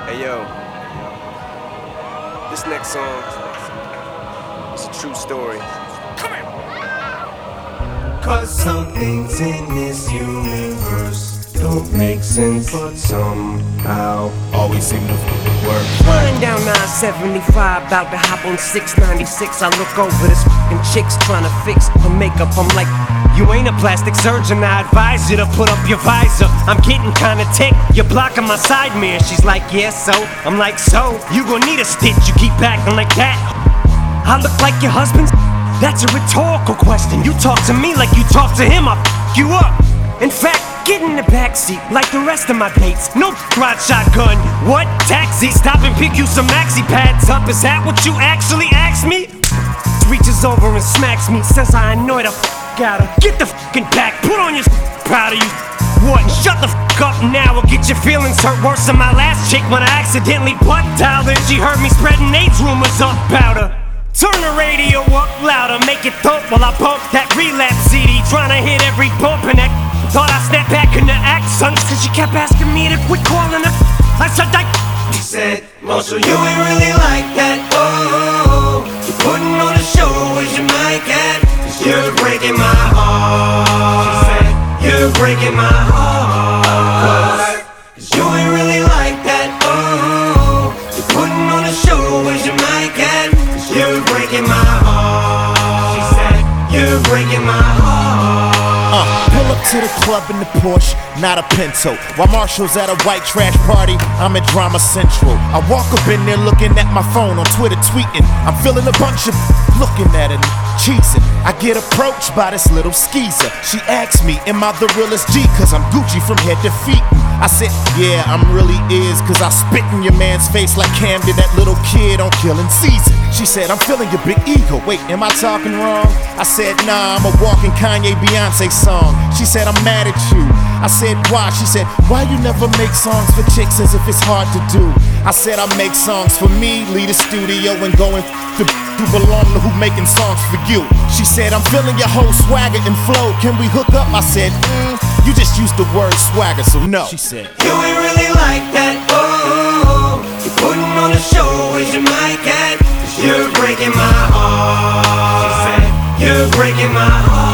Hey yo, this next song is a true story. Come here. Cause some things in this universe don't make sense, but somehow always seem to work. Flying down 975, about to hop on 696. I look over this fucking chick's trying to fix her makeup. I'm like, you ain't a plastic surgeon, I advise you to put up your visor. I'm getting kinda ticked, you're blocking my side mirror. She's like, yeah, so? I'm like, so? You gon' need a stitch, you keep acting like that. I look like your husband's? That's a rhetorical question. You talk to me like you talk to him, I'll f*** you up. In fact, get in the backseat like the rest of my dates. No ride shotgun, what? Taxi, stop and pick you some maxi pads up. Is that what you actually asked me? Reaches over and smacks me, says I annoy the f*** out of. Get the f***ing back, put on your proud of you. What? And shut the f*** up now or get your feelings hurt worse than my last chick when I accidentally butt dialed her. She heard me spreading AIDS rumors up about her. Turn the radio up louder, make it thump while I bump that relapse CD. Tryna hit every bump and that thought I snapped back into action. Cause she kept asking me to quit calling her. I said that. He said, Marshall, you ain't really like that. Oh, you're putting on a show, where's your mic at? Cause you're breaking my heart. She said, you're breaking my heart. Cause you ain't really like that. Oh, you're putting on a show, where's your mic at? Cause you're breaking my heart. She said, you're breaking my heart. Pull up to the club in the Porsche, not a Pinto. While Marshall's at a white trash party, I'm at Drama Central. I walk up in there looking at my phone, on Twitter tweeting. I'm feeling a bunch of looking at it, cheesing. I get approached by this little skeezer. She asks me, am I the realest G? Cause I'm Gucci from head to feet. I said, yeah, I'm really is. Cause I spit in your man's face like Camden, that little kid on Killing Season. She said, I'm feeling your big ego. Wait, am I talking wrong? I said, nah, I'm a walking Kanye Beyonce song. She said, I'm mad at you. I said, why? She said, why you never make songs for chicks as if it's hard to do? I said, I make songs for me, leave the studio and go and the who belong to who making songs for you. She said, I'm feeling your whole swagger and flow. Can we hook up? I said, you just used the word swagger, so no. She said, you ain't really like that. Oh, you're putting on a show, where's your mic at? Cause you're breaking my heart. She said, you're breaking my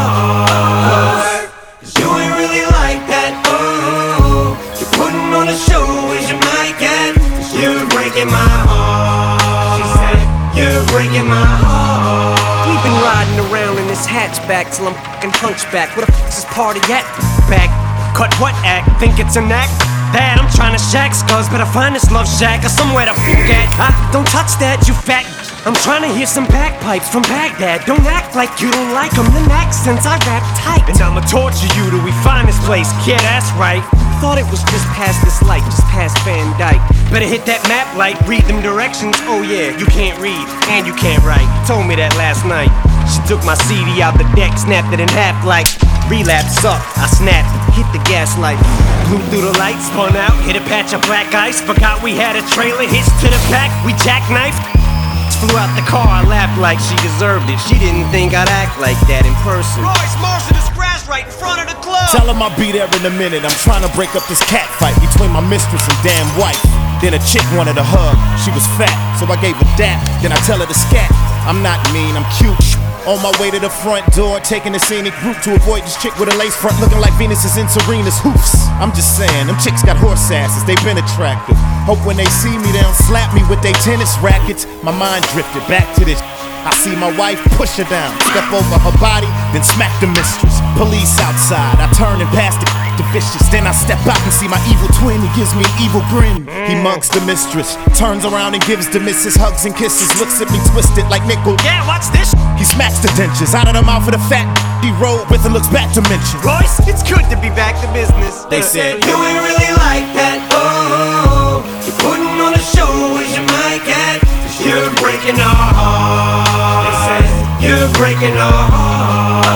heart. Cause you ain't really like that. Oh, you're putting on a show, where's your mic at? Cause you're breaking my heart. She said, you're breaking my heart. We've been riding around in this hatchback till I'm fucking hunchback. Where the f***'s this party at? Back. Cut what act? Think it's an act? That I'm trying to shack scuzz, better find this love shack or somewhere to f*** at. Don't touch that, you fat. I'm trying to hear some bagpipes from Baghdad. Don't act like you don't like them, then accents I rap tight. And I'ma torture you till we find this place. Yeah, that's right. Thought it was just past this light, just past Van Dyke. Better hit that map light, read them directions. Oh yeah, you can't read and you can't write. Told me that last night. She took my CD out the deck, snapped it in half like relapse up. I snapped, hit the gas light, blew through the lights, spun out, hit a patch of black ice. Forgot we had a trailer hitched to the back. We jackknifed. Flew out the car, I laughed like she deserved it. She didn't think I'd act like that in person. Royce Marshall is crashed right in front of the club. tell him I'll be there in a minute. I'm trying to break up this cat fight between my mistress and damn wife. Then a chick wanted a hug, she was fat, so I gave her dap. Then I tell her to scat. I'm not mean, I'm cute. On my way to the front door, taking a scenic route to avoid this chick with a lace front looking like Venus's and Serena's hoofs. I'm just saying, them chicks got horse asses, they been attractive. Hope when they see me, they don't slap me with their tennis rackets. My mind drifted back to this. I see my wife push her down, step over her body, then smack the mistress. Police outside, I turn and pass the vicious. Then I step out and see my evil twin, he gives me an evil grin. He mugs the mistress, turns around and gives the missus hugs and kisses. Looks at me twisted like nickel. Yeah, watch this. He smacks the dentures out of the mouth of the fat he rolled with and looks back to mention. Royce, it's good to be back to business. They said, you ain't really like that. Oh, you're putting on a show, where's your mic at? 'Cause you're breaking our heart. They said, you're breaking our heart.